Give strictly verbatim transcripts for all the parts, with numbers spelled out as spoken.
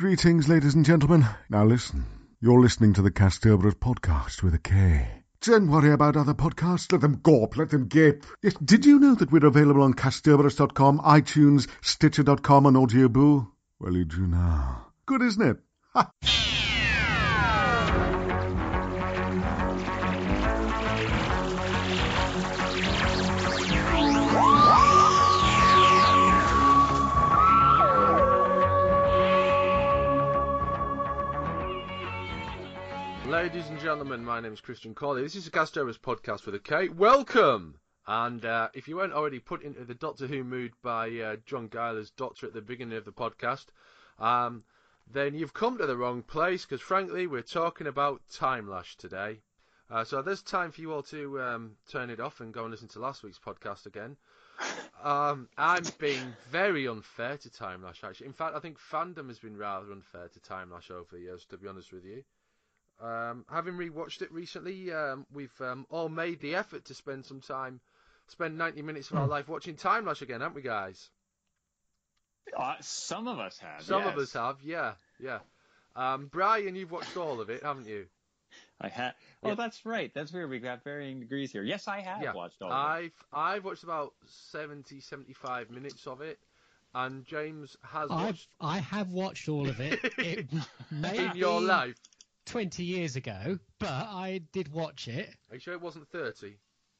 Greetings, ladies and gentlemen. Now listen, you're listening to the Casterbury podcast with a K. Don't worry about other podcasts. Let them gawp, let them gape. Yes, did you know that we're available on Casterbury dot com, iTunes, Stitcher dot com, and Audioboo? Well, you do now. Good, isn't it? Ha! Ladies and gentlemen, my name is Christian Corley. This is the Casterbury podcast with a K. Welcome! And uh, if you weren't already put into the Doctor Who mood by uh, John Guyler's Doctor at the beginning of the podcast, um, then you've come to the wrong place, because frankly, we're talking about Timelash today. Uh, so there's time for you all to um, turn it off and go and listen to last week's podcast again. Um, I'm being very unfair to Timelash, actually. In fact, I think fandom has been rather unfair to Timelash over the years, to be honest with you. Um, having rewatched it recently, um, we've um, all made the effort to spend some time, spend ninety minutes of our life watching Timelash again, haven't we, guys? Uh, some of us have. Some yes. of us have, yeah, yeah. Um, Brian, you've watched all of it, haven't you? I have. Oh, yeah. That's right. That's where we got varying degrees here. Yes, I have yeah. watched all I've, of it. I've watched about seventy, seventy-five minutes of it, and James has I've, watched... I have watched all of it. It may In your be life? twenty years ago, but I did watch it. Are you sure it wasn't thirty?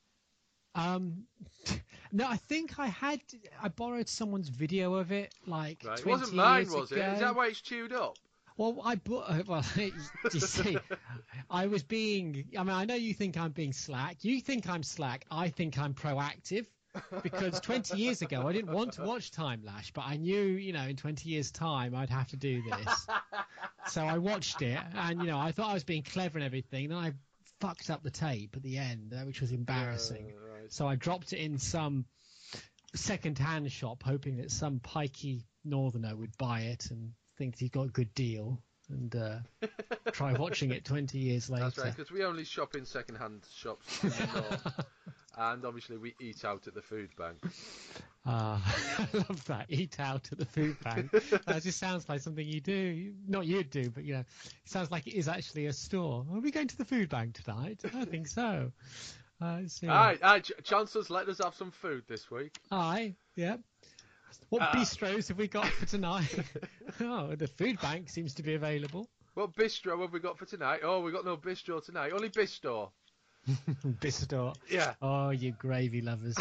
Um, no, I think I had. I borrowed someone's video of it, like Right. It twenty wasn't mine, years was ago. it? Is that why it's chewed up? Well, I bought. Well, you see, I was being. I mean, I know you think I'm being slack. You think I'm slack. I think I'm proactive. Because twenty years ago, I didn't want to watch Timelash, but I knew, you know, in twenty years' time, I'd have to do this. So I watched it, and, you know, I thought I was being clever and everything. Then I fucked up the tape at the end, uh, which was embarrassing. Uh, right. So I dropped it in some second-hand shop, hoping that some pikey northerner would buy it and think he got a good deal, and uh, try watching it twenty years later. That's right, because we only shop in second-hand shops in the north. And obviously we eat out at the food bank. Ah, uh, I love that. Eat out at the food bank. That just sounds like something you do. Not you do, but, you know, it sounds like it is actually a store. Are we going to the food bank tonight? I think so. Uh, so, yeah. All right, all right, Chancellors, let us have some food this week. Aye, yeah. What Uh, bistros have we got for tonight? Oh, the food bank seems to be available. What bistro have we got for tonight? Oh, we got no bistro tonight. Only bistro. Bistro. Yeah. Oh, you gravy lovers.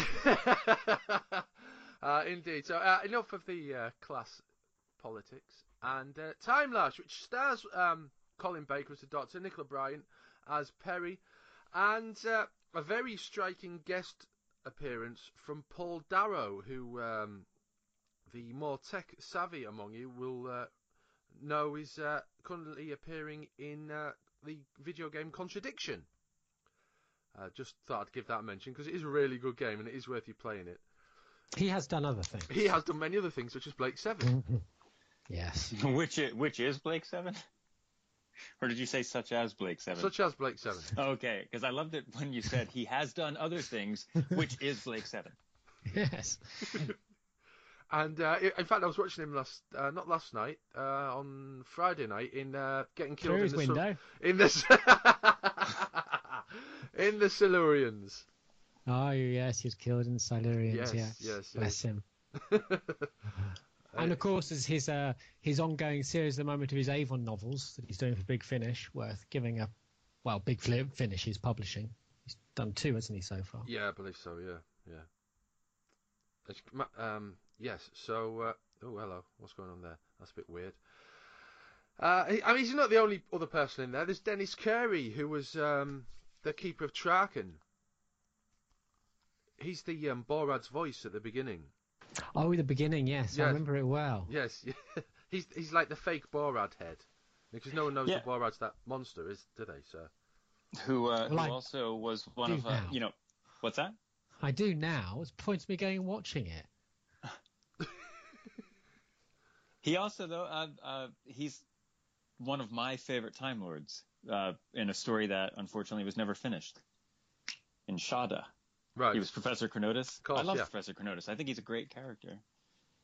uh, indeed. So uh, enough of the uh, class politics. And uh, Timelash, which stars um, Colin Baker as the Doctor, Nicola Bryant as Perry, and uh, a very striking guest appearance from Paul Darrow, who um, the more tech-savvy among you will uh, know is uh, currently appearing in uh, the video game Contradiction. Uh, just thought I'd give that a mention because it is a really good game and it is worth you playing it. He has done other things. He has done many other things, such as Blake Seven. Yes. which is, which is Blake Seven? Or did you say such as Blake Seven? Such as Blake Seven. Okay, because I loved it when you said he has done other things, which is Blake Seven. Yes. And uh, in fact, I was watching him last, uh, not last night, uh, on Friday night in uh, Getting Killed Through in his the window. Sil- in the in the Silurians. Oh, yes, he was killed in the Silurians, Yes, yeah. yes, Bless yes. him. And, of course, there's his, uh, his ongoing series at the moment of his Avon novels that he's doing for Big Finish, worth giving a, well, Big Finish he's publishing. He's done two, hasn't he, so far? Yeah, I believe so. Yeah, yeah. It's, um, yes. So, uh, oh, hello. What's going on there? That's a bit weird. Uh, he, I mean, he's not the only other person in there. There's Dennis Carey, who was um, the keeper of Traken. He's the um, Borad's voice at the beginning. Oh, the beginning, yes. Yes. I remember it well. Yes, he's he's like the fake Borad head, because no one knows Yeah. that Borad's that monster, is do they, sir? Who, uh, Well, who I also was one do of, uh, now. you know, what's that? I do now. It's points me going and watching it. He also, though, uh, uh, he's one of my favorite Time Lords uh, in a story that, unfortunately, was never finished. In Shada. Right. He was Professor Chronotis. Course, I love yeah. Professor Chronotis. I think he's a great character.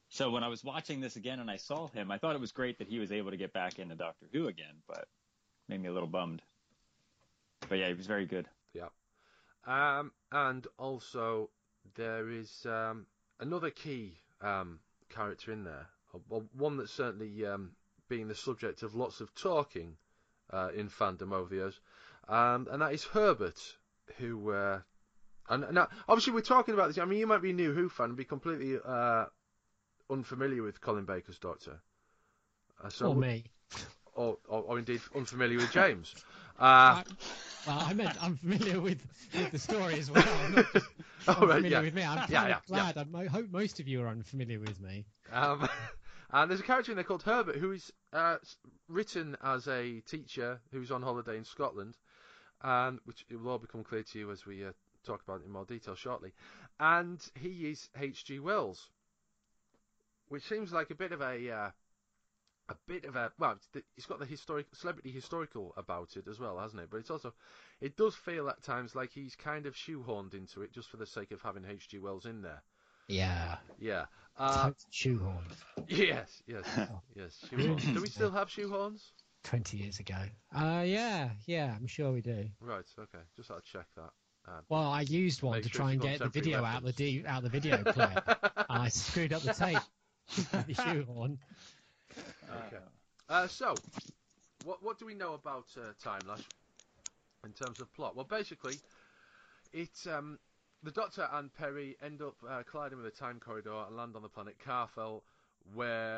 So when I was watching this again and I saw him, I thought it was great that he was able to get back into Doctor Who again, but made me a little bummed. But yeah, he was very good. Yeah. Um, and also there is um, another key um, character in there, well, one that's certainly um, been the subject of lots of talking uh, in fandom over the years, um, and that is Herbert, who. Uh, and now, obviously, we're talking about this. I mean, you might be a new Who fan and be completely uh, unfamiliar with Colin Baker's Doctor. Uh, so or me. Or, or, or indeed unfamiliar with James. Uh, I, well, I meant I'm familiar with, with the story as well. I'm not just oh, unfamiliar right, yeah. with me. I'm kind yeah, of yeah, glad. Yeah. I hope most of you are unfamiliar with me. Um, and there's a character in there called Herbert who is uh, written as a teacher who's on holiday in Scotland, and which it will all become clear to you as we uh, talk about it in more detail shortly. And he is H G Wells, which seems like a bit of a uh, a bit of a well, it's got the historic celebrity historical about it as well, hasn't it? But it's also, it does feel at times like he's kind of shoehorned into it just for the sake of having H G Wells in there. Yeah. Yeah. Uh, shoehorned. Yes, yes, yes. Shoehorns. Do we still have shoehorns? Twenty years ago. Uh, yeah, yeah, I'm sure we do. Right. Okay. Just had to check that. Um, well, I used one to sure try and get the video reference. out the D, out the video player, and I screwed up the tape with the shoehorn. Okay. Uh, so, what what do we know about uh, Timelash in terms of plot? Well, basically, it um, the Doctor and Peri end up uh, colliding with a time corridor and land on the planet Karfel, where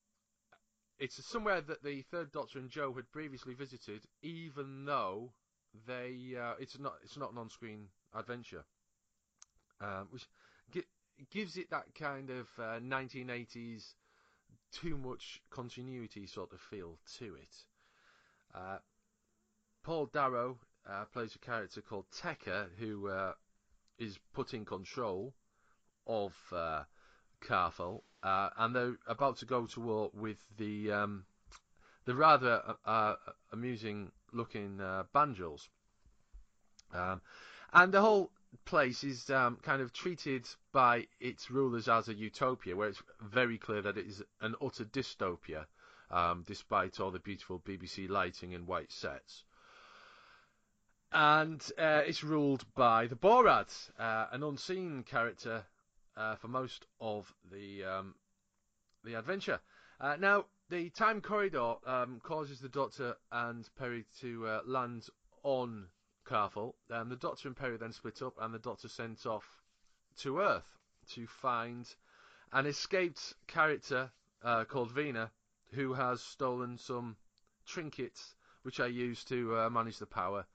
it's somewhere that the Third Doctor and Joe had previously visited, even though they uh, it's not it's not an on-screen adventure, um, which gi- gives it that kind of uh, nineteen eighties. Too much continuity sort of feel to it. Uh, Paul Darrow uh, plays a character called Tekka, who uh, is put in control of uh, Karfel, uh, and they're about to go to war with the um, the rather uh, amusing looking uh, Banjos. Um, and the whole place is um, kind of treated by its rulers as a utopia, where it's very clear that it is an utter dystopia, um, despite all the beautiful B B C lighting and white sets. And uh, it's ruled by the Borad, uh, an unseen character uh, for most of the um, the adventure. Uh, now, the time corridor um, causes the Doctor and Peri to uh, land on Karfel, and the Doctor and Peri then split up, and the Doctor sent off to Earth to find an escaped character uh, called Vina, who has stolen some trinkets which I use to uh, manage the power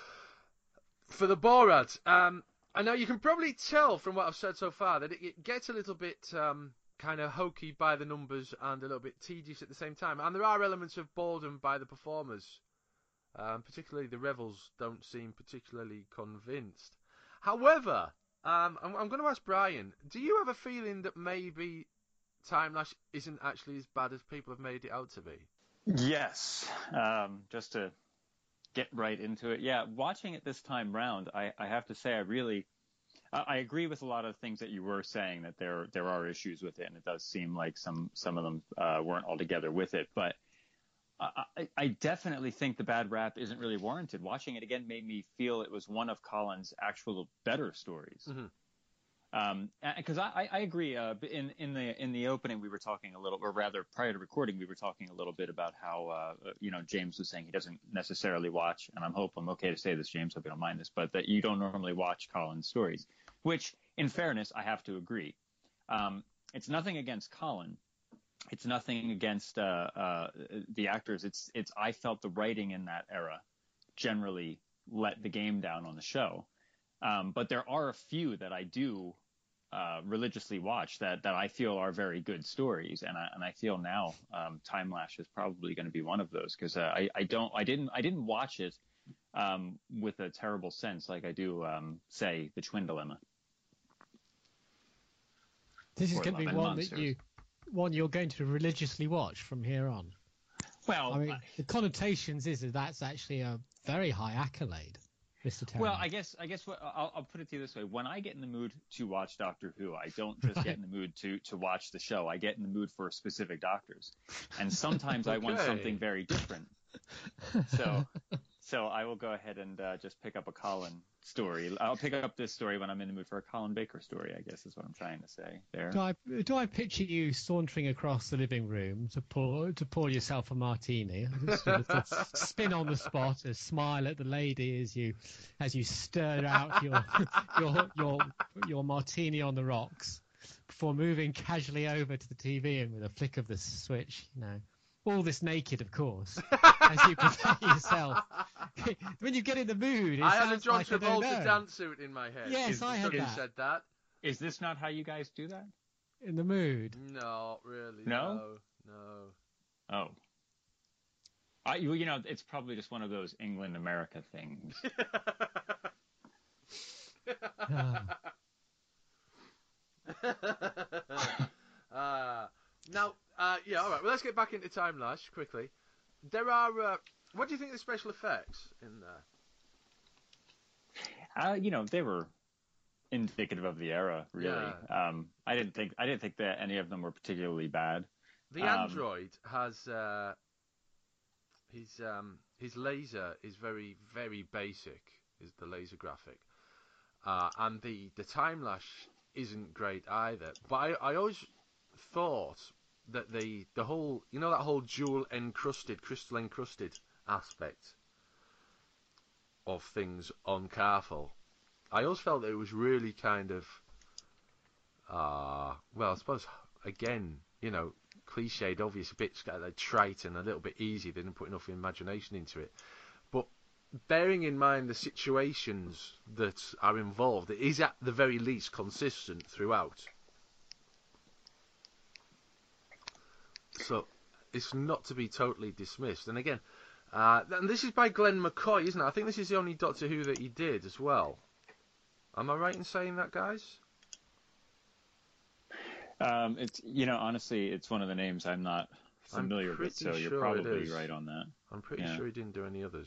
for the Borad. Um, I know you can probably tell from what I've said so far that it, it gets a little bit um, kind of hokey by the numbers and a little bit tedious at the same time, and there are elements of boredom by the performers. Um, particularly the Revels don't seem particularly convinced. However, um, I'm, I'm going to ask Brian, do you have a feeling that maybe Timelash isn't actually as bad as people have made it out to be? Yes. Um, just to get right into it. Yeah, watching it this time round, I, I have to say I really... I, I agree with a lot of things that you were saying, that there there are issues with it, and it does seem like some, some of them uh, weren't altogether with it, but I, I definitely think the bad rap isn't really warranted. Watching it again made me feel it was one of Colin's actual better stories. Mm-hmm. Um, because I, I agree. Uh, in in the in the opening, we were talking a little, or rather, prior to recording, we were talking a little bit about how uh, you know James was saying he doesn't necessarily watch, and I'm hope I'm okay to say this, James, hope you don't mind this, but that you don't normally watch Colin's stories. Which, in fairness, I have to agree. Um, it's nothing against Colin. It's nothing against uh, uh, the actors. It's it's. I felt the writing in that era generally let the game down on the show, um, but there are a few that I do uh, religiously watch that, that I feel are very good stories, and I and I feel now um, Timelash is probably going to be one of those, because uh, I I don't I didn't I didn't watch it um, with a terrible sense like I do um, say the Twin Dilemma. This is going to be one that you. One you're going to religiously watch from here on. Well, I mean, I... the connotations is that that's actually a very high accolade. Mister Terry? Well, I guess I guess what I'll, I'll put it to you this way: when I get in the mood to watch Doctor Who, I don't just Right. get in the mood to to watch the show. I get in the mood for specific doctors, and sometimes I want Okay. something very different. So, so I will go ahead and uh, just pick up a Colin story. I'll pick up this story when I'm in the mood for a Colin Baker story, I guess is what I'm trying to say there. Do I do I picture you sauntering across the living room to pour to pour yourself a martini, just a little spin on the spot, a smile at the lady as you as you stir out your your your your martini on the rocks, before moving casually over to the T V and with a flick of the switch, you know, all this naked, of course, as you prepare yourself. When you get in the mood, it I had a sounds John like I don't Travolta know. dance suit in my head. Yes, Is- I had you that. said that. Is this not how you guys do that? In the mood. No, really. No? No. no. Oh. I, you, you know, it's probably just one of those England America things. Ah. uh, now, uh, yeah, all right. Well, let's get back into Time Lash quickly. There are. Uh, what do you think of the special effects in there? Uh, you know, they were indicative of the era, really. Um, I didn't think I didn't think that any of them were particularly bad. The Um, android has uh, his um, his laser is very very basic. Is the laser graphic, uh, and the the Time Lash isn't great either. But I, I always thought that the the whole you know that whole jewel encrusted, crystal encrusted aspect of things on Carful, I always felt that it was really kind of uh well I suppose again, you know, cliched, obvious, a bit kind of trite and a little bit easy. They didn't put enough imagination into it. But bearing in mind the situations that are involved, it is at the very least consistent throughout. So it's not to be totally dismissed. And again, uh, and this is by Glenn McCoy, isn't it? I think this is the only Doctor Who that he did as well. Am I right in saying that, guys? Um, it's you know, honestly, it's one of the names I'm not familiar with, pretty so you're sure it probably is. right on that. I'm pretty Yeah. sure he didn't do any others.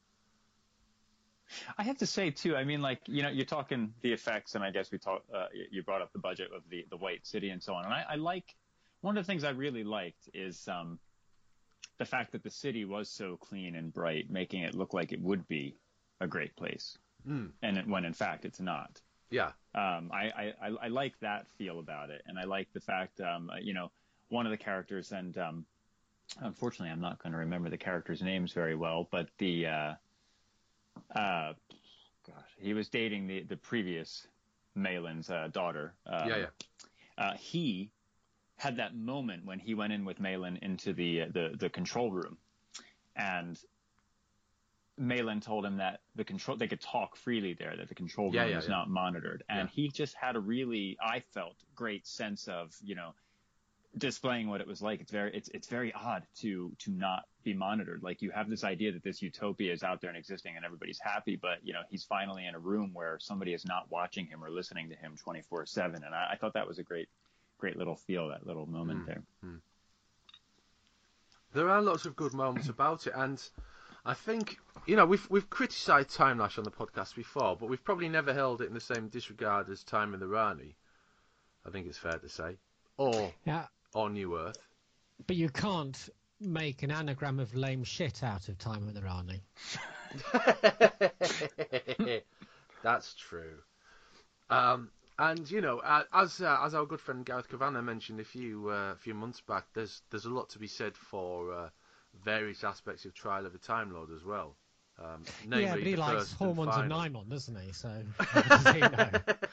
I have to say too. I mean, like you know, you're talking the effects, and I guess we talked. Uh, you brought up the budget of the the White City and so on. And I, I like one of the things I really liked is um, the fact that the city was so clean and bright, making it look like it would be a great place, Mm. and it, when in fact it's not. Yeah. Um, I, I, I, I like that feel about it, and I like the fact, um, you know, one of the characters, and um, unfortunately I'm not going to remember the characters' names very well, but the, uh, uh, gosh, he was dating the, the previous Malin's uh, daughter. Um, Yeah, yeah. Uh, he had that moment when he went in with Malin into the uh, the, the control room, and Malin told him that the control they could talk freely there, that the control room Yeah, yeah, was yeah. not monitored, and Yeah. he just had a really, I felt, great sense of, you know, displaying what it was like. It's very, it's it's very odd to to not be monitored. Like you have this idea that this utopia is out there and existing, and everybody's happy, but you know he's finally in a room where somebody is not watching him or listening to him twenty-four seven, and I, I thought that was a great, great little feel, that little moment Mm. there. There are lots of good moments about it, and I think, you know, we've we've criticised Time Lash on the podcast before, but we've probably never held it in the same disregard as Time in the Rani. I think it's fair to say, or Yeah, or New Earth. but you can't make an anagram of lame shit out of Time with the Rani. That's true. Um, and you know, uh, as uh, as our good friend Gareth Kavanagh mentioned a few uh, a few months back, there's there's a lot to be said for uh, various aspects of Trial of a Time Lord as well. Um, namely Yeah, but he the likes first and Hormones of final. Nymon, doesn't he? So, what does he know?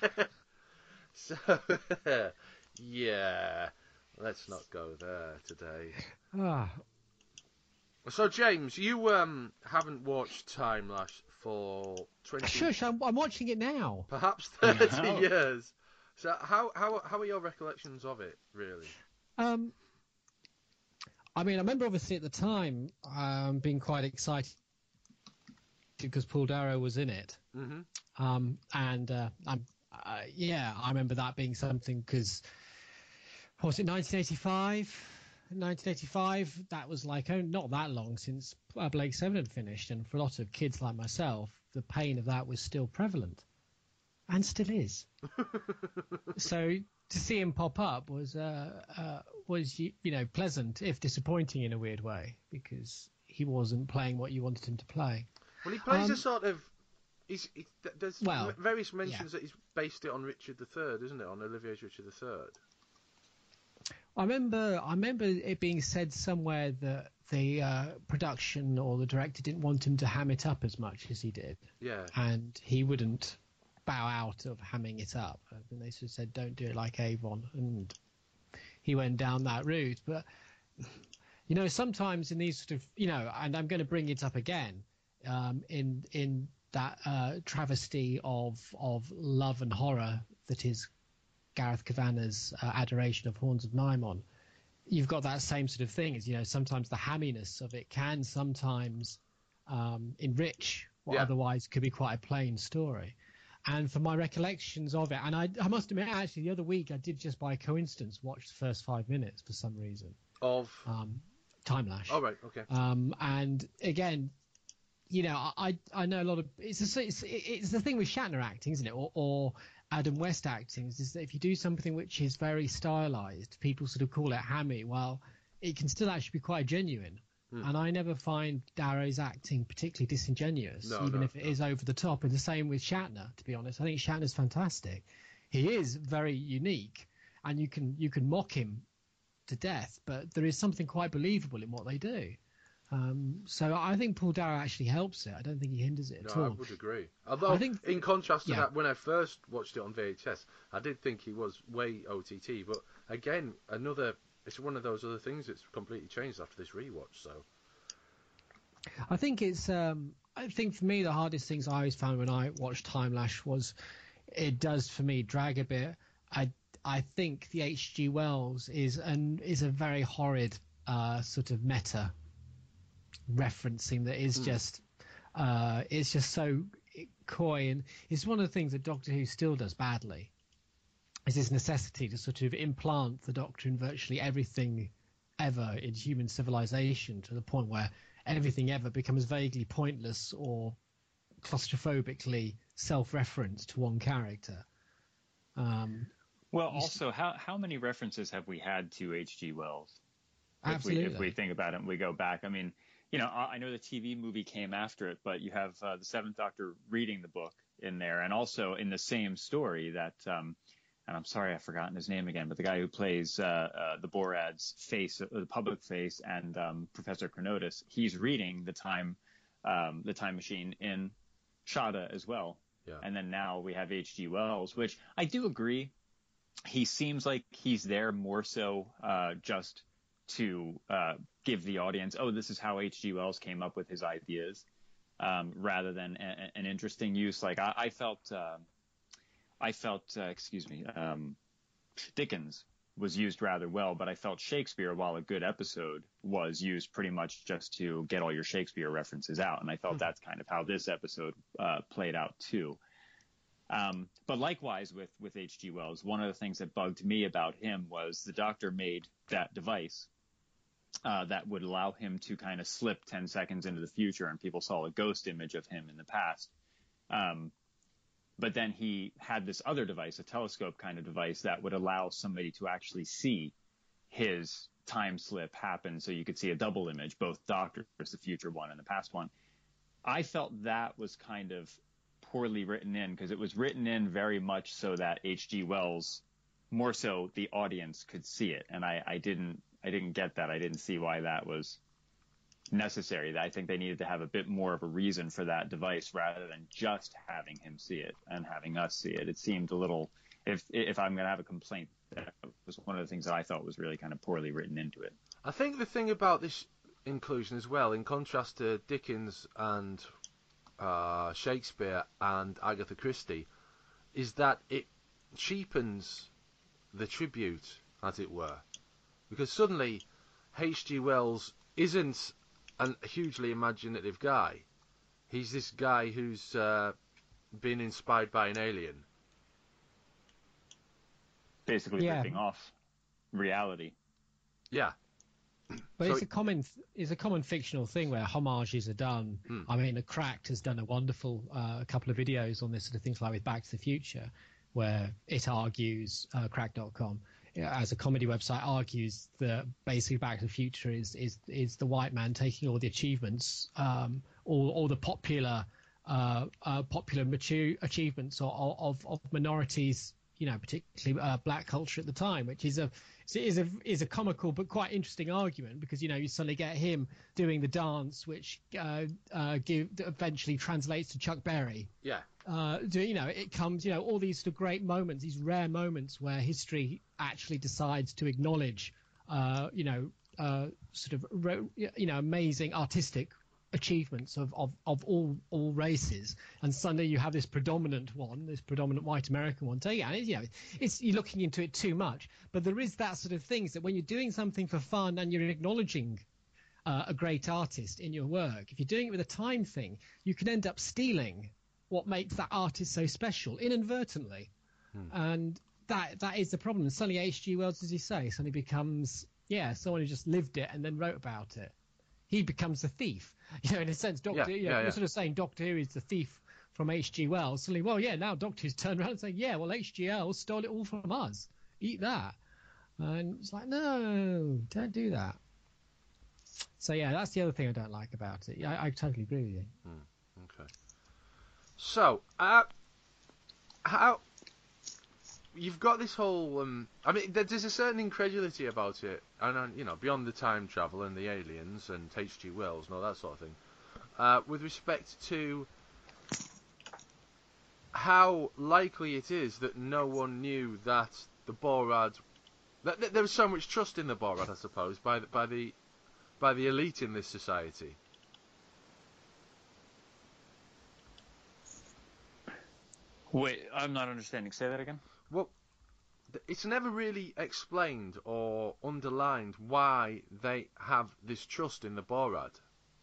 So, yeah, let's not go there today. Ah, So, James, you um haven't watched Time Lash for twenty, shush, I'm, I'm watching it now. perhaps thirty No. years. So, how how how are your recollections of it, really? Um, I mean, I remember obviously at the time um, being quite excited because Paul Darrow was in it. Mm-hmm. Um, and uh, I'm, uh, yeah, I remember that being something because, was it nineteen eighty-five? nineteen eighty-five, that was like oh, not that long since uh, Blake Seven had finished, and for a lot of kids like myself, the pain of that was still prevalent, and still is. So to see him pop up was uh, uh, was you know pleasant, if disappointing in a weird way, because he wasn't playing what you wanted him to play. Well, he plays Um, a sort of. He's, he, there's Well, m- various mentions yeah. that he's based it on Richard the Third, isn't it? On Olivier's Richard the Third. I remember, I remember it being said somewhere that the uh, production or the director didn't want him to ham it up as much as he did, Yeah. and he wouldn't bow out of hamming it up. And they sort of said, "Don't do it like Avon," and he went down that route. But you know, sometimes in these sort of, you know, and I'm going to bring it up again, um, in in that uh, travesty of of love and horror that is Gareth Kavanagh's uh, adoration of Horns of Nimon. You've got that same sort of thing, is, you know, sometimes the hamminess of it can sometimes um, enrich what Yeah. otherwise could be quite a plain story. And from my recollections of it, and I, I must admit, actually, the other week I did just by coincidence watch the first five minutes for some reason. Of. Um, Time Lash. Oh, right, okay. Um, and again, you know, I I know a lot of it's a, it's it's the thing with Shatner acting, isn't it, or, or Adam West acting, is that if you do something which is very stylized, people sort of call it hammy. Well, it can still actually be quite genuine. Hmm. And I never find Darrow's acting particularly disingenuous, No, even no, if it no. is over the top. And the same with Shatner, to be honest. I think Shatner's fantastic. He is very unique, and you can you can mock him to death, but there is something quite believable in what they do. Um, so I think Paul Darrow actually helps it. I don't think he hinders it at No, all. I would agree. Although, I think- in contrast to yeah. that, when I first watched it on V H S, I did think he was way O T T. But again, another, it's one of those other things that's completely changed after this rewatch. So, I think it's. Um, I think for me, the hardest things I always found when I watched Time Lash was it does for me drag a bit. I I think the H G Wells is an is a very horrid uh, sort of meta referencing that is Mm. just uh, it's just so coy, and it's one of the things that Doctor Who still does badly. Is this necessity to sort of implant the Doctor in virtually everything ever in human civilization, to the point where everything ever becomes vaguely pointless or claustrophobically self-referenced to one character. Um, Well, You s- also, how how many references have we had to H G Wells? If absolutely. we if we think about it and we go back, I mean, you know, I I know the T V movie came after it, but you have uh, the Seventh Doctor reading the book in there, and also in the same story that, um, and I'm sorry I've forgotten his name again, but the guy who plays uh, uh, the Borad's face, uh, the public face, and um, Professor Chronotis, he's reading the time um, the time machine in Shada as well. Yeah. And then now we have H G Wells, which I do agree. He seems like he's there more so uh, just to uh, give the audience, oh, this is how H G Wells came up with his ideas, um, rather than a, an interesting use. Like I, I felt, uh, I felt, uh, excuse me, um, Dickens was used rather well, but I felt Shakespeare, while a good episode, was used pretty much just to get all your Shakespeare references out. And I felt that's kind of how this episode uh, played out too. Um, but likewise with, with H G Wells, one of the things that bugged me about him was the Doctor made that device uh, that would allow him to kind of slip ten seconds into the future, and people saw a ghost image of him in the past. Um, but then he had this other device, a telescope kind of device, that would allow somebody to actually see his time slip happen, so you could see a double image, both Doctors, the future one and the past one. I felt that was kind of poorly written in, because it was written in very much so that H G Wells, more so the audience, could see it, and I, I didn't I didn't get that. I didn't see why that was necessary. I think they needed to have a bit more of a reason for that device rather than just having him see it and having us see it. It seemed a little, if if I'm going to have a complaint, that was one of the things that I thought was really kind of poorly written into it. I think the thing about this inclusion as well, in contrast to Dickens and uh, Shakespeare and Agatha Christie, is that it cheapens the tribute, as it were. Because suddenly H G Wells isn't a hugely imaginative guy. He's this guy who's uh, been inspired by an alien. Basically Yeah. ripping off reality. Yeah. But So it's it- a common it's a common fictional thing where homages are done. Hmm. I mean, the Cracked has done a wonderful uh, a couple of videos on this sort of things, like with Back to the Future, where it argues uh, Cracked dot com as a comedy website argues that basically Back to the Future is is is the white man taking all the achievements, um, all all the popular uh, uh, popular mature achievements of, of of minorities, you know, particularly uh, black culture at the time, which is a is a is a comical but quite interesting argument, because you know you suddenly get him doing the dance, which uh, uh, give, eventually translates to Chuck Berry. Yeah. Uh, do, you know, it comes, you know, all these sort of great moments, these rare moments where history actually decides to acknowledge, uh, you know, uh, sort of, ro- you know, amazing artistic achievements of, of, of all all races, and suddenly you have this predominant one, this predominant white American one. So yeah, and it, you know, it's you're looking into it too much, but there is that sort of things that when you're doing something for fun and you're acknowledging uh, a great artist in your work, if you're doing it with a time thing, you can end up stealing what makes that artist so special inadvertently. Hmm. And that that is the problem. And suddenly H G Wells, as you say, suddenly becomes, yeah, someone who just lived it and then wrote about it. He becomes a thief. You know, in a sense, Doctor, Yeah, you know, yeah, you're yeah. sort of saying Doctor Who is the thief from H G Wells. Suddenly, well, yeah, now Doctor Who's turned around and saying, yeah, well, H G L stole it all from us. Eat that. And it's like, no, don't do that. So, yeah, that's the other thing I don't like about it. Yeah, I, I totally agree with you. Hmm. Okay. So, uh, how you've got this whole? Um, I mean, there- there's a certain incredulity about it, and uh, you know, beyond the time travel and the aliens and H G Wells and all that sort of thing, uh, with respect to how likely it is that no one knew that the Borad, that, that there was so much trust in the Borad, I suppose, by the, by the by the elite in this society. Wait, I'm not understanding. Say that again. Well, th- it's never really explained or underlined why they have this trust in the Borad.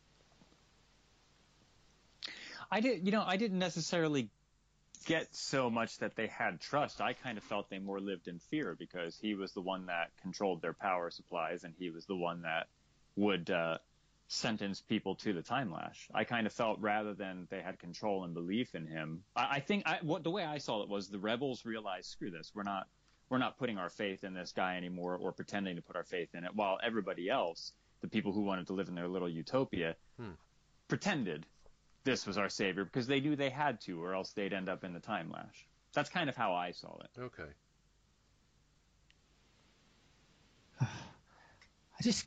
I did, you know, I didn't necessarily get so much that they had trust. I kind of felt they more lived in fear, because he was the one that controlled their power supplies, and he was the one that would uh, sentence people to the time lash. I kind of felt, rather than they had control and belief in him, I, I think I, what the way I saw it was the rebels realized, screw this, we're not we're not putting our faith in this guy anymore, or pretending to put our faith in it, while everybody else, the people who wanted to live in their little utopia, Hmm. pretended this was our savior, because they knew they had to, or else they'd end up in the time lash. That's kind of how I saw it. Okay. I just,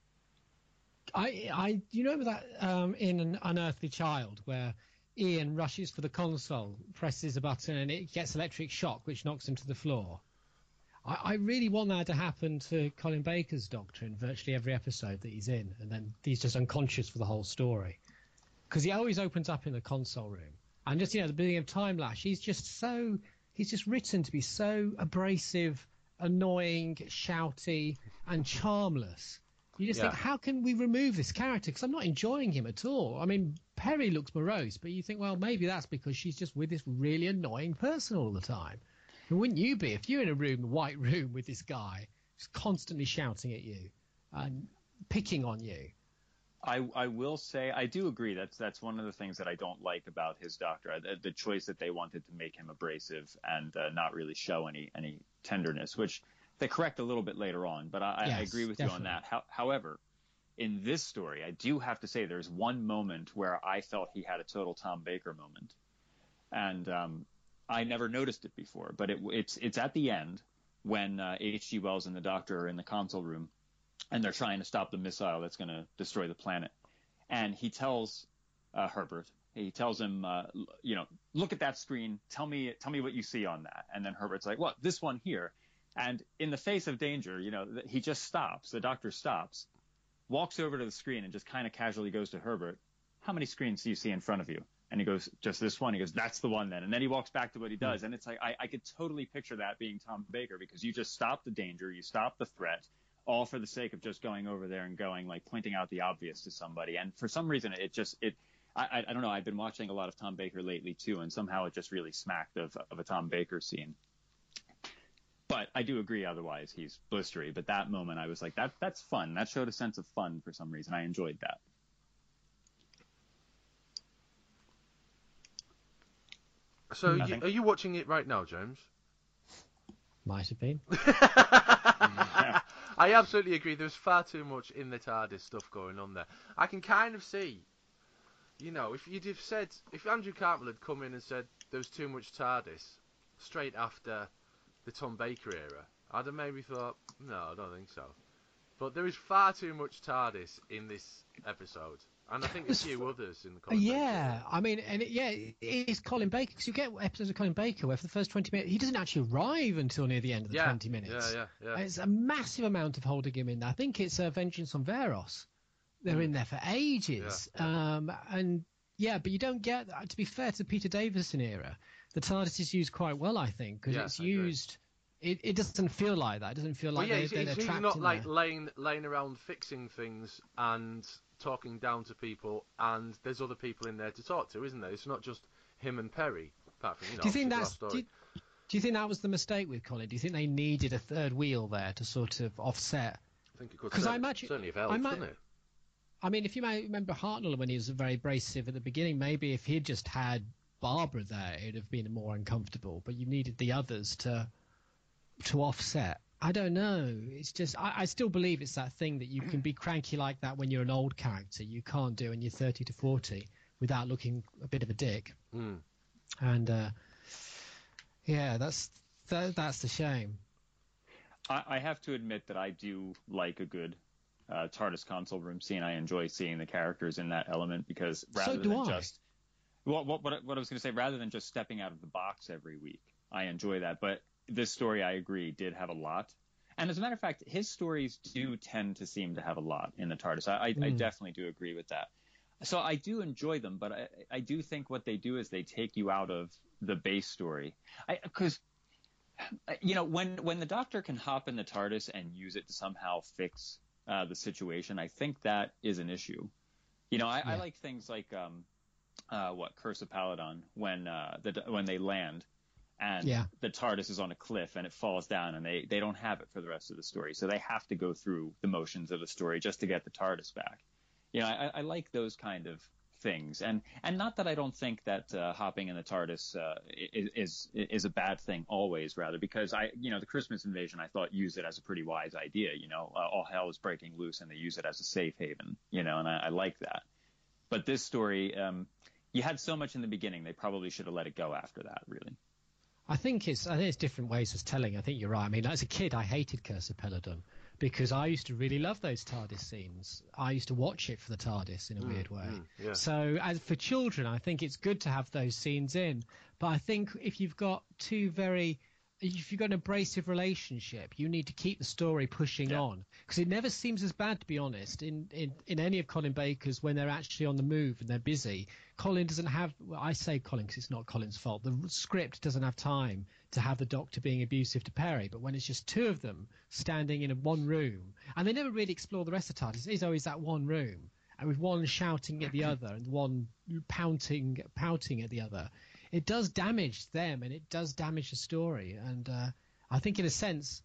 I, I, you know that um, in An Unearthly Child, where Ian rushes for the console, presses a button, and it gets electric shock, which knocks him to the floor. I, I really want that to happen to Colin Baker's Doctor in virtually every episode that he's in, and then he's just unconscious for the whole story. Because he always opens up in the console room. And just, you know, the beginning of Time Lash, he's just so, he's just written to be so abrasive, annoying, shouty, and charmless. You just Yeah. think, how can we remove this character? Because I'm not enjoying him at all. I mean, Perry looks morose, but you think, well, maybe that's because she's just with this really annoying person all the time. And wouldn't you be if you're in a room, a white room, with this guy just constantly shouting at you and picking on you? I, I will say I do agree that's that's one of the things that I don't like about his Doctor, the, the choice that they wanted to make him abrasive and uh, not really show any any tenderness, which they correct a little bit later on. But I, Yes, I agree with definitely. you on that. How, however, in this story, I do have to say there's one moment where I felt he had a total Tom Baker moment, and um, I never noticed it before. But it, it's it's at the end when uh, H G Wells and the Doctor are in the console room, and they're trying to stop the missile that's going to destroy the planet. And he tells uh, Herbert, he tells him, uh, l- you know, look at that screen. Tell me, tell me what you see on that. And then Herbert's like, what? This one here. And in the face of danger, you know, th- he just stops. The Doctor stops, walks over to the screen, and just kind of casually goes to Herbert. How many screens do you see in front of you? And he goes, just this one. He goes, that's the one then. And then he walks back to what he does. And it's like, I, I could totally picture that being Tom Baker, because you just stop the danger, you stop the threat, all for the sake of just going over there and going, like, pointing out the obvious to somebody. And for some reason, it just, it, I, I don't know, I've been watching a lot of Tom Baker lately too, and somehow it just really smacked of, of a Tom Baker scene. But but I do agree. Otherwise, he's blistery. But that moment, I was like, that that's fun. That showed a sense of fun for some reason. I enjoyed that. So, you, are you watching it right now, James? Might have been. I absolutely agree. There's far too much in the TARDIS stuff going on there. I can kind of see, you know, if you'd have said, if Andrew Cartmel had come in and said there was too much TARDIS straight after the Tom Baker era, I'd have maybe thought, no, I don't think so. But there is far too much TARDIS in this episode. And I think a few others in the Colin Yeah, Baker. I mean, and it, yeah, it is Colin Baker, because you get episodes of Colin Baker where for the first twenty minutes, he doesn't actually arrive until near the end of the yeah, twenty minutes. Yeah, yeah, yeah. It's a massive amount of holding him in there. I think it's uh, Vengeance on Varos. They're mm. in there for ages. Yeah, yeah. Um, and yeah, but you don't get, to be fair to the Peter Davison era, the TARDIS is used quite well, I think, because yeah, it's used... It, it doesn't feel like that. It doesn't feel like well, yeah, they're, he's, they're he's trapped not in like there. laying laying around fixing things and talking down to people, and there's other people in there to talk to, isn't there? It's not just him and Perry. Apart from, you know, do you think the that's? story. Do you, do you think that was the mistake with Colin? Do you think they needed a third wheel there to sort of offset? I think it could. Because I imagine certainly have helped, I might, couldn't it? I mean, if you may remember Hartnell when he was very abrasive at the beginning, maybe if he'd just had Barbara there, it'd have been more uncomfortable. But you needed the others to to offset. I don't know. It's just I, I still believe it's that thing that you can be cranky like that when you're an old character. You can't do when you're thirty to forty without looking a bit of a dick. Mm. And uh, yeah, that's that, that's the shame. I, I have to admit that I do like a good uh, TARDIS console room scene. I enjoy seeing the characters in that element because rather so do than I. just well, what, what what I was going to say, rather than just stepping out of the box every week, I enjoy that. But this story, I agree, did have a lot. And as a matter of fact, his stories do tend to seem to have a lot in the TARDIS. I, I, mm. I definitely do agree with that. So I do enjoy them, but I, I do think what they do is they take you out of the base story. Because, you know, when, when the Doctor can hop in the TARDIS and use it to somehow fix uh, the situation, I think that is an issue. You know, I, yeah. I like things like, um, uh, what, Curse of Paladon, when, uh, the, when they land. And yeah. the TARDIS is on a cliff and it falls down and they, they don't have it for the rest of the story. So they have to go through the motions of the story just to get the TARDIS back. You know, I, I like those kind of things. And, and not that I don't think that uh, hopping in the TARDIS uh, is, is is a bad thing always, rather, because I, you know, the Christmas Invasion, I thought used it as a pretty wise idea. You know, uh, all hell is breaking loose and they use it as a safe haven, you know, and I, I like that. But this story, um, you had so much in the beginning, they probably should have let it go after that, really. I think it's I think it's different ways of telling. I think you're right. I mean, as a kid, I hated Curse of Peladon because I used to really love those TARDIS scenes. I used to watch it for the TARDIS in a mm, weird way. Mm, yeah. So, as for children, I think it's good to have those scenes in. But I think if you've got two very if you've got an abrasive relationship, you need to keep the story pushing yeah. on, because it never seems as bad, to be honest, in, in, in any of Colin Baker's when they're actually on the move and they're busy. Colin doesn't have, well, I say Colin because it's not Colin's fault, the script doesn't have time to have the Doctor being abusive to Perry, but when it's just two of them standing in a one room, and they never really explore the rest of TARDIS, it's always that one room, and with one shouting at the other and one pouting, pouting at the other, it does damage them and it does damage the story. And uh, I think in a sense,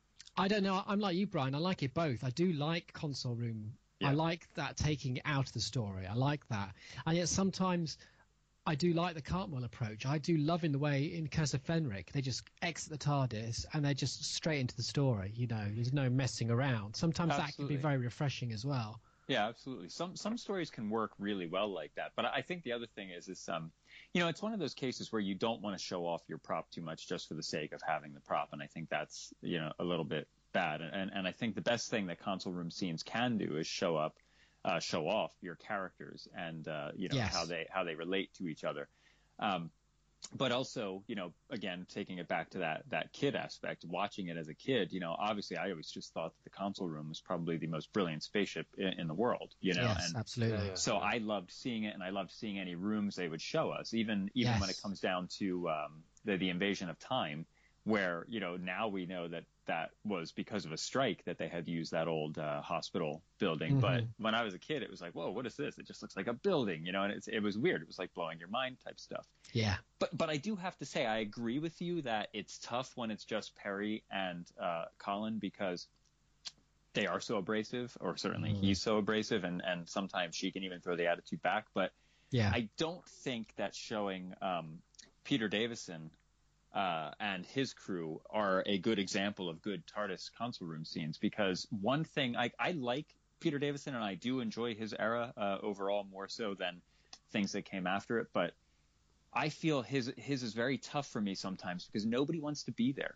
I don't know, I'm like you, Brian, I like it both. I do like console room. Yeah. I like that taking it out of the story. I like that. And yet sometimes I do like the Cartmel approach. I do love in the way in Curse of Fenric, they just exit the TARDIS and they're just straight into the story. You know, there's no messing around. Sometimes Absolutely. That can be very refreshing as well. Yeah, absolutely. Some some stories can work really well like that. But I think the other thing is, is um, you know, it's one of those cases where you don't want to show off your prop too much just for the sake of having the prop. And I think that's, you know, a little bit bad. And and I think the best thing that console room scenes can do is show up, uh, show off your characters and, uh, you know, yes. how they how they relate to each other. Um, but also, you know, again, taking it back to that, that kid aspect, watching it as a kid, you know, obviously I always just thought that the console room was probably the most brilliant spaceship in, in the world, you know. Yes, and absolutely. Yeah, yeah, so yeah. I loved seeing it, and I loved seeing any rooms they would show us, even even yes. when it comes down to um, the, the invasion of time, where, you know, now we know that that was because of a strike that they had used that old uh, hospital building. Mm-hmm. But when I was a kid, it was like, whoa, what is this? It just looks like a building, you know, and it's, it was weird. It was like blowing your mind type stuff. Yeah. But but I do have to say, I agree with you that it's tough when it's just Perry and uh, Colin, because they are so abrasive, or certainly mm. he's so abrasive, and, and sometimes she can even throw the attitude back. But yeah. I don't think that showing um, Peter Davison uh, and his crew are a good example of good TARDIS console room scenes, because one thing, I, I like Peter Davison and I do enjoy his era uh, overall more so than things that came after it, but I feel his his is very tough for me sometimes because nobody wants to be there.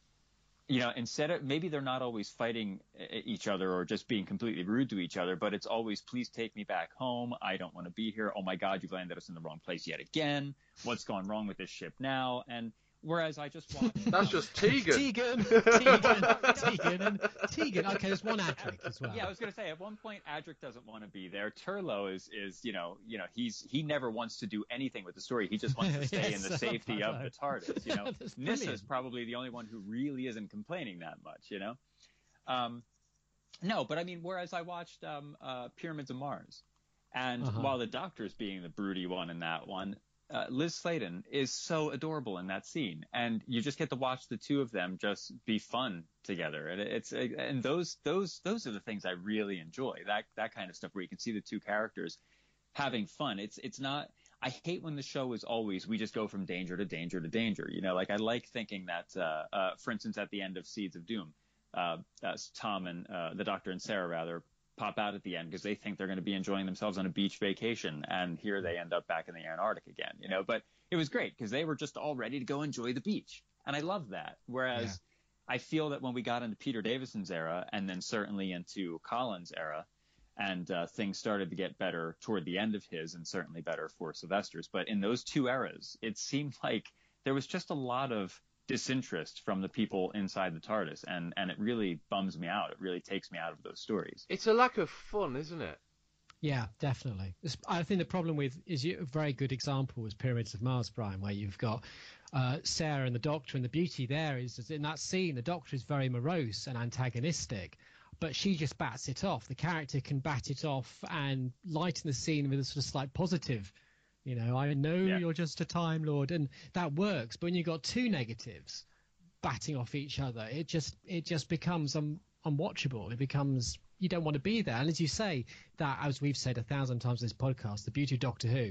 You know, instead of, maybe they're not always fighting each other or just being completely rude to each other, but it's always, please take me back home. I don't want to be here. Oh my God, you've landed us in the wrong place yet again. What's gone wrong with this ship now? And whereas I just watched... That's just Tegan. Tegan. Tegan. Tegan. And Tegan. Okay, there's one Adric as well. Yeah, I was going to say, at one point, Adric doesn't want to be there. Turlo is, is you know, you know, he's he never wants to do anything with the story. He just wants to stay yes, in the safety of the TARDIS, you know. Nissa's brilliant. probably the only one who really isn't complaining that much, you know. Um, no, but I mean, whereas I watched um, uh, Pyramids of Mars, and uh-huh. while the Doctor's being the broody one in that one, Uh, Liz Sladen is so adorable in that scene, and you just get to watch the two of them just be fun together. And it's and those those those are the things I really enjoy. That that kind of stuff where you can see the two characters having fun. It's it's not. I hate when the show is always we just go from danger to danger to danger. You know, like I like thinking that, uh, uh, for instance, at the end of Seeds of Doom, uh, that's Tom and uh, the Doctor and Sarah rather. pop out at the end because they think they're going to be enjoying themselves on a beach vacation, and here they end up back in the Antarctic again, you know. But it was great because they were just all ready to go enjoy the beach, and I love that. Whereas yeah. I feel that when we got into Peter Davison's era, and then certainly into Colin's era, and uh, things started to get better toward the end of his, and certainly better for Sylvester's, but in those two eras, it seemed like there was just a lot of disinterest from the people inside the TARDIS, and and it really bums me out. It really takes me out of those stories. It's a lack of fun, isn't it? Yeah, definitely. I think the problem with is a very good example was Pyramids of Mars, Brian, where you've got uh, Sarah and the Doctor, and the beauty there is, is in that scene the Doctor is very morose and antagonistic, but she just bats it off. The character can bat it off and lighten the scene with a sort of slight positive. You know, I know yeah. you're just a Time Lord, and that works. But when you've got two negatives batting off each other, it just it just becomes un, unwatchable. It becomes, you don't want to be there. And as you say, that, as we've said a thousand times in this podcast, the beauty of Doctor Who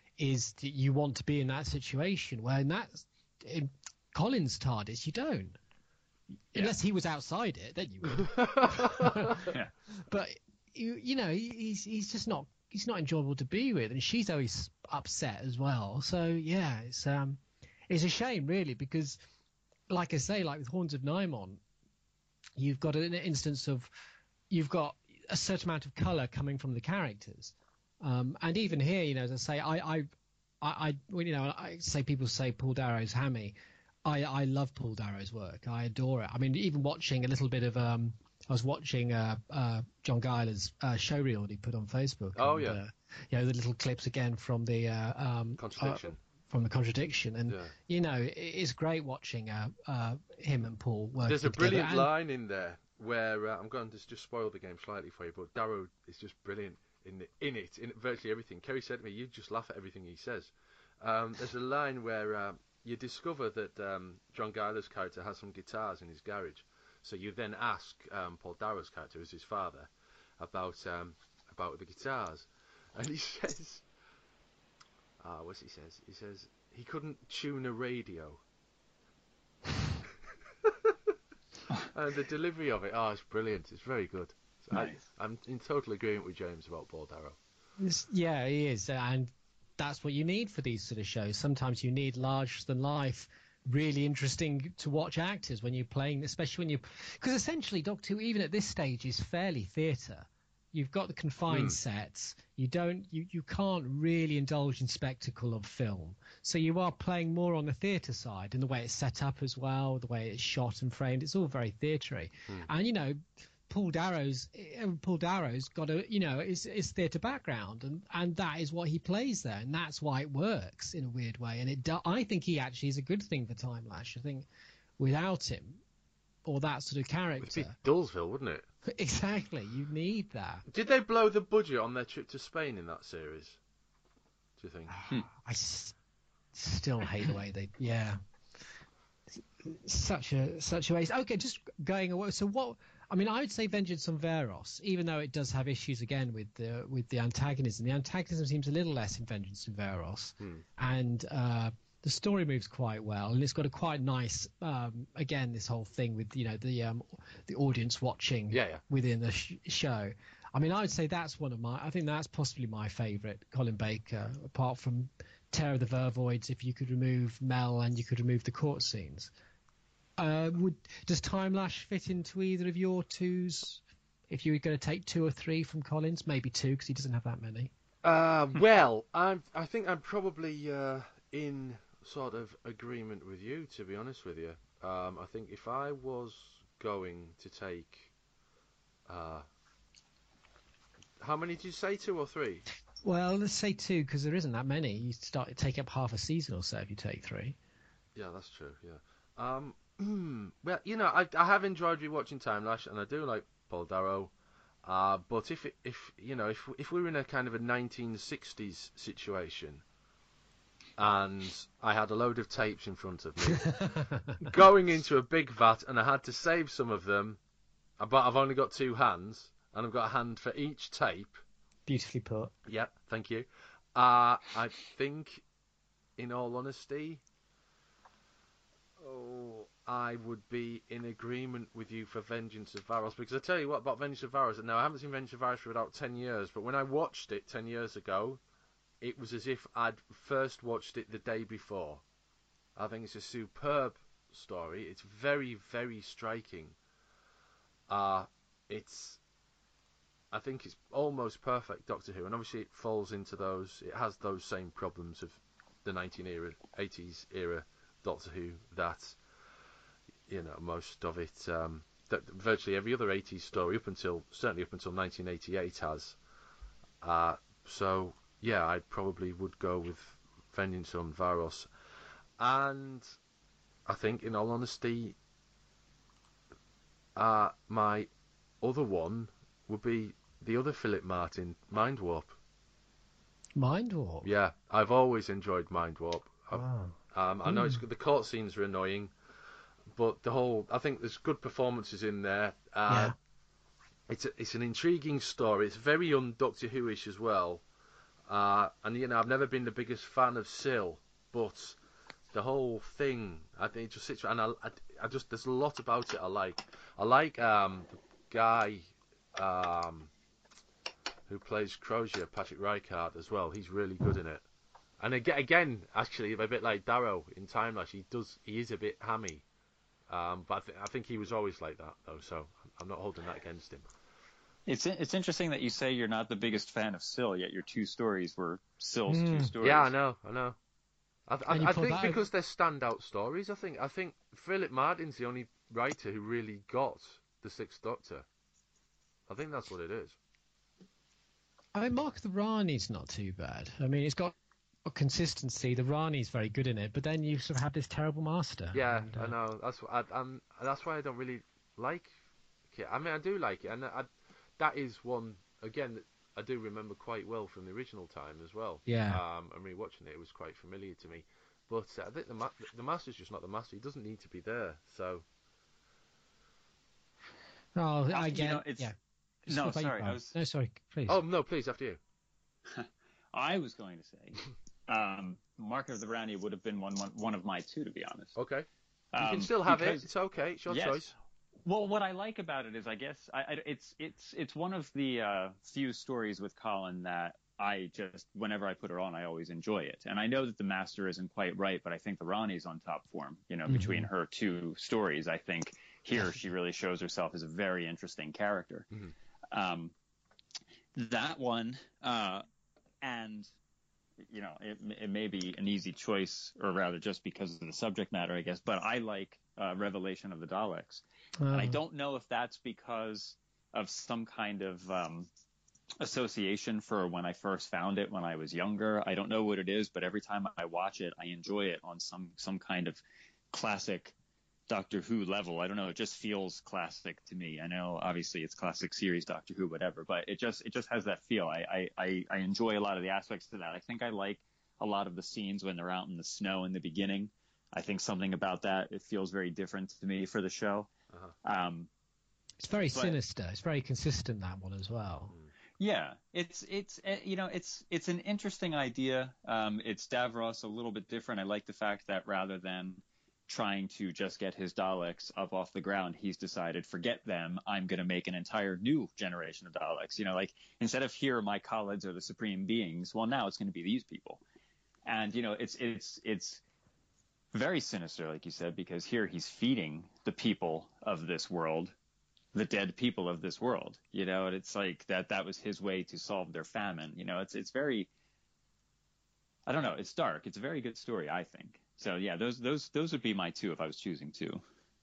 is that you want to be in that situation, where in that in Colin's TARDIS, you don't. Yeah. Unless he was outside it, then you would. yeah. But, you, you know, he's he's just not... He's not enjoyable to be with, and she's always upset as well. So yeah, it's um, it's a shame really, because, like I say, like with Horns of Nimon, you've got an instance of, you've got a certain amount of colour coming from the characters, um, and even here, you know, as I say, I, I, I, I well, you know, I say people say Paul Darrow's hammy. I, I love Paul Darrow's work. I adore it. I mean, even watching a little bit of um. I was watching uh, uh, John Guyler's uh, showreel he put on Facebook. Oh, and, yeah. Uh, you know, the little clips again from the... Uh, um, Contradiction. Uh, from the Contradiction. And, yeah. you know, it, it's great watching uh, uh, him and Paul working There's a together. brilliant and, line in there where, uh, I'm going to just spoil the game slightly for you, but Darrow is just brilliant in the, in it, in virtually everything. Kerry said to me, you just laugh at everything he says. Um, there's a line where uh, you discover that um, John Guyler's character has some guitars in his garage. So you then ask um, Paul Darrow's character, who's his father, about um, about the guitars, and he says, "Ah, oh, what's he says? He says he couldn't tune a radio." And the delivery of it, oh, it's brilliant. It's very good. So nice. I, I'm in total agreement with James about Paul Darrow. It's, yeah, he is, and that's what you need for these sort of shows. Sometimes you need larger than life, really interesting to watch actors when you're playing, especially when you, because essentially Doctor Who, even at this stage, is fairly theatre. You've got the confined mm. sets. You don't, you, you can't really indulge in spectacle of film. So you are playing more on the theatre side, and the way it's set up as well, the way it's shot and framed. It's all very theatre-y. Mm. And you know, Paul Darrow's Paul Darrow's got a, you know, is is theatre background, and and that is what he plays there, and that's why it works in a weird way. And it do, I think he actually is a good thing for Time Lash. I think without him or that sort of It'd character. be Dullsville, wouldn't it? Exactly, you need that. Did they blow the budget on their trip to Spain in that series? Do you think? I s- still hate the way they, yeah. Such a such a waste. Okay, just going away. So what? I mean, I would say Vengeance on Varos, even though it does have issues again with the with the antagonism. The antagonism seems a little less in Vengeance on Varos, Hmm. and uh, the story moves quite well, and it's got a quite nice. Um, again, this whole thing with you know the um, the audience watching Yeah, yeah. within the sh- show. I mean, I would say that's one of my. I think that's possibly my favourite Colin Baker, apart from Terror of the Vervoids. If you could remove Mel and you could remove the court scenes. Uh, would does Time Lash fit into either of your twos? If you were going to take two or three from Collins, maybe two because he doesn't have that many. Uh, well, I'm. I think I'm probably uh, in sort of agreement with you, to be honest with you. Um, I think if I was going to take, uh, how many did you say? Two or three? Well, let's say two because there isn't that many. You start to take up half a season or so if you take three. Yeah, that's true. Yeah. Um. Well, you know, I I have enjoyed rewatching Time Lash, and I do like Paul Darrow. Uh, but if it, if you know if if we were in a kind of a nineteen sixties situation, and I had a load of tapes in front of me, going into a big vat, and I had to save some of them, but I've only got two hands, and I've got a hand for each tape. Beautifully put. Yeah, thank you. Uh, I think, in all honesty, oh, I would be in agreement with you for Vengeance of Varos, because I tell you what about Vengeance of Varos. Now, I haven't seen Vengeance of Varos for about ten years, but when I watched it ten years ago, it was as if I'd first watched it the day before. I think it's a superb story. It's very, very striking. Uh, it's, I think it's almost perfect Doctor Who, and obviously it falls into those, it has those same problems of the nineteen eighties era Doctor Who that, you know, most of it, um, that virtually every other eighties story up until, certainly up until nineteen eighty-eight has. Uh, so, yeah, I probably would go with Vengeance on Varos. And I think, in all honesty, uh, my other one would be the other Philip Martin, Mind Warp. Mind Warp? Yeah, I've always enjoyed Mind Warp. Wow. Um, I know it's the court scenes are annoying, but the whole, I think there's good performances in there. Uh, Yeah. It's a, it's an intriguing story. It's very un Doctor Who-ish as well. Uh, and you know, I've never been the biggest fan of Syl, but the whole thing, I think it just sits. And I, I, I just there's a lot about it I like. I like um, the guy um, who plays Crozier, Patrick Rycard, as well. He's really good in it. And again, again, actually, a bit like Darrow in Time Lash, he does he is a bit hammy. Um, but I, th- I think he was always like that, though. So I'm not holding that against him. It's it's interesting that you say you're not the biggest fan of Syl, yet your two stories were Syl's Mm. two stories. Yeah, I know, I know. I, I, And you I put think that because they're standout stories. I think I think Philip Martin's the only writer who really got the Sixth Doctor. I think that's what it is. I mean, Mark of the Rani's not too bad. I mean, it's got consistency. The Rani's very good in it, but then you sort of have this terrible master. Yeah, and, uh, I know. That's what I, I'm. That's why I don't really like it. I mean, I do like it, and I, that is one again that I do remember quite well from the original time as well. Yeah. Um, and rewatching it, it was quite familiar to me. But uh, I think the ma- the master's just not the master. He doesn't need to be there. So Oh, Uh, I you get. know, it's- yeah. No, What about you, sorry, I Bob? was- No, sorry. Please. oh no, please after you. I was going to say, um, Mark of the Rani would have been one, one one of my two, to be honest. Okay, you Um, can still have because- it. It's okay. It's your Yes. choice. Well, what I like about it is, I guess, I, I, it's it's it's one of the uh, few stories with Colin that I just, whenever I put her on, I always enjoy it. And I know that the Master isn't quite right, but I think the Rani's on top form. You know, Mhm. between her two stories, I think here she really shows herself as a very interesting character. Mhm. Um, that one, uh, and you know, it, it may be an easy choice, or rather just because of the subject matter, I guess, but I like uh, Revelation of the Daleks. Uh, And I don't know if that's because of some kind of um, association for when I first found it when I was younger. I don't know what it is, but every time I watch it, I enjoy it on some, some kind of classic Doctor Who level. I don't know. It just feels classic to me. I know, obviously, it's classic series Doctor Who, whatever, but it just it just has that feel. I, I, I enjoy a lot of the aspects to that. I think I like a lot of the scenes when they're out in the snow in the beginning. I think something about that, it feels very different to me for the show. Uh-huh. Um, it's very but, sinister. It's very consistent, that one as well. Yeah, it's it's you know it's it's an interesting idea. Um, it's Davros a little bit different. I like the fact that rather than trying to just get his Daleks up off the ground, he's decided, forget them, I'm going to make an entire new generation of Daleks. You know, like, instead of here, my colleagues are the supreme beings, well, now it's going to be these people. And, you know, it's it's it's very sinister, like you said, because here he's feeding the people of this world, the dead people of this world, you know, and it's like that that was his way to solve their famine. You know, it's it's very, I don't know, it's dark. It's a very good story, I think. So yeah, those those those would be my two if I was choosing two.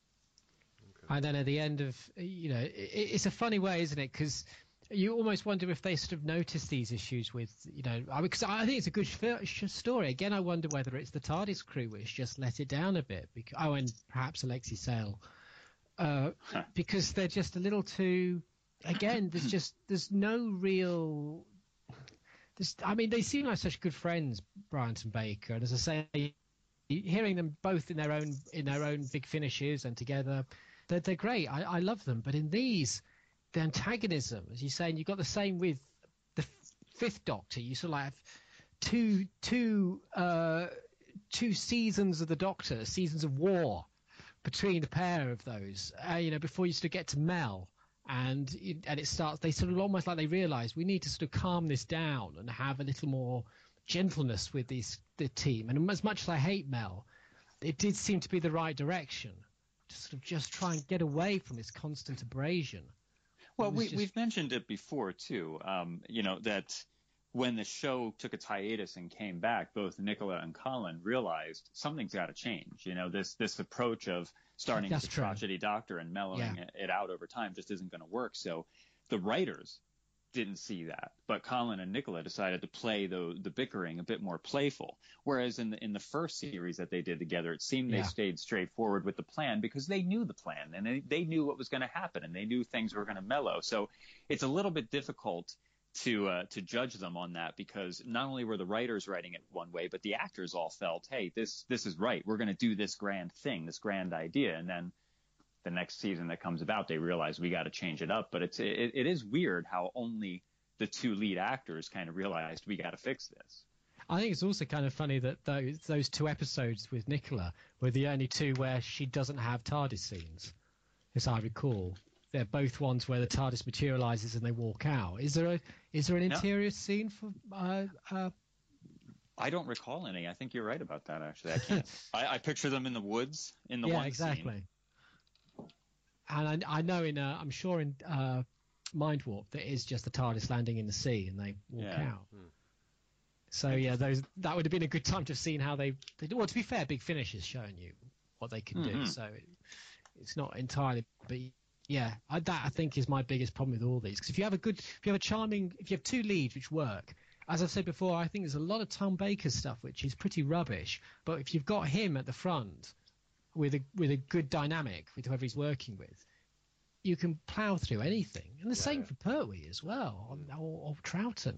Okay. And then at the end of, you know, it, it's a funny way, isn't it? Because you almost wonder if they sort of noticed these issues with, you know, because I think it's a good sh- story. Again, I wonder whether it's the TARDIS crew which just let it down a bit. Because, oh, and perhaps Alexei Sale, uh, huh. because they're just a little too. Again, there's just there's no real. There's, I mean, they seem like such good friends, Bryant and Baker, and as I say, hearing them both in their own in their own big finishes and together, they're, they're great. I, I love them. But in these, the antagonism, as you're saying, you've got the same with the Fifth Doctor. You sort of like have two two uh, two seasons of the Doctor, seasons of war between the pair of those. Uh, you know, before you sort of get to Mel, and it, and it starts. They sort of almost like they realise we need to sort of calm this down and have a little more gentleness with these the team. And as much as I hate Mel, it did seem to be the right direction to sort of just try and get away from this constant abrasion. Well, we, just... we've mentioned it before too. Um, you know, that when the show took its hiatus and came back, both Nicola and Colin realized something's got to change. You know, this this approach of starting with the crotchety Doctor and mellowing yeah. it, it out over time just isn't going to work. So the writers didn't see that, but Colin and Nicola decided to play the the bickering a bit more playful. Whereas in the in the first series that they did together, it seemed yeah. they stayed straightforward with the plan because they knew the plan and they, they knew what was going to happen and they knew things were going to mellow. So it's a little bit difficult to uh, to judge them on that because not only were the writers writing it one way, but the actors all felt, hey, this this is right. We're going to do this grand thing, this grand idea, and then the next season that comes about, they realize we got to change it up. But it's it, it is weird how only the two lead actors kind of realized we got to fix this. I think it's also kind of funny that those those two episodes with Nicola were the only two where she doesn't have TARDIS scenes, as I recall. They're both ones where the TARDIS materializes and they walk out. Is there a is there an interior no. scene for? Uh, uh... I don't recall any. I think you're right about that. Actually, I can't. I, I picture them in the woods in the yeah, one exactly. scene. And I, I know in, uh, I'm sure in uh, Mind Warp there is just the TARDIS landing in the sea and they walk yeah. out. Hmm. So yeah, those that would have been a good time to have seen how they. they well, to be fair, Big Finish has shown you what they can mm-hmm. do. So it, it's not entirely, but yeah, I, that I think is my biggest problem with all these. Because if you have a good, if you have a charming, if you have two leads which work, as I've said before, I think there's a lot of Tom Baker stuff which is pretty rubbish. But if you've got him at the front with a with a good dynamic with whoever he's working with, you can plough through anything. And the yeah, same yeah. for Pertwee as well, or, or, or Troughton.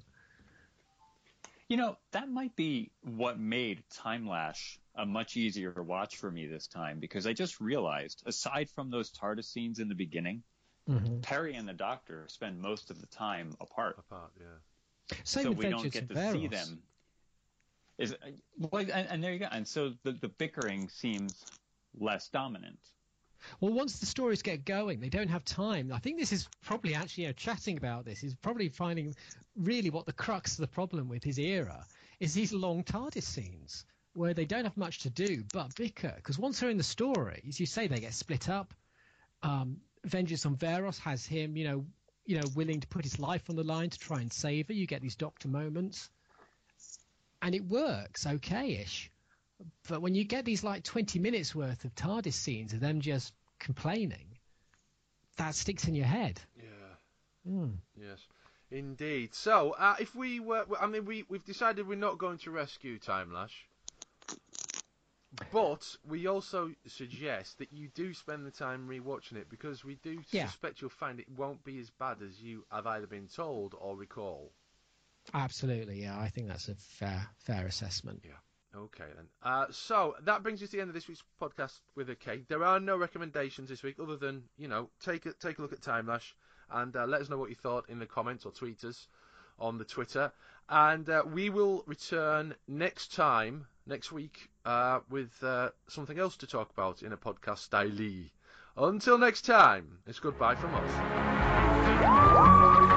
You know, that might be what made Time Lash a much easier watch for me this time, because I just realized, aside from those TARDIS scenes in the beginning, mm-hmm. Perry and the Doctor spend most of the time apart. Apart, yeah. Same so with we don't get to Veros. see them. Is well, and, and there you go. And so the, the bickering seems less dominant. Well, once the stories get going, they don't have time. I think this is probably actually, you know, chatting about this is probably finding really what the crux of the problem with his era is these long TARDIS scenes where they don't have much to do but bicker. Because once they're in the story, as you say, they get split up. Um, Vengeance on Veros has him, you know, you know, willing to put his life on the line to try and save her. You get these Doctor moments, and it works okay-ish. But when you get these like twenty minutes worth of TARDIS scenes of them just complaining, that sticks in your head. Yeah. Mm. Yes, indeed. So, uh, if we were, I mean, we we've decided we're not going to rescue Time Lash. But we also suggest that you do spend the time rewatching it, because we do Yeah. suspect you'll find it won't be as bad as you have either been told or recall. Absolutely, yeah. I think that's a fair fair assessment. Yeah. Okay, then. Uh, so that brings us to the end of this week's podcast with a K. There are no recommendations this week other than, you know, take a, take a look at Timelash and uh, let us know what you thought in the comments or tweet us on the Twitter. And uh, we will return next time, next week, uh, with uh, something else to talk about in a podcast style. Until next time, it's goodbye from us.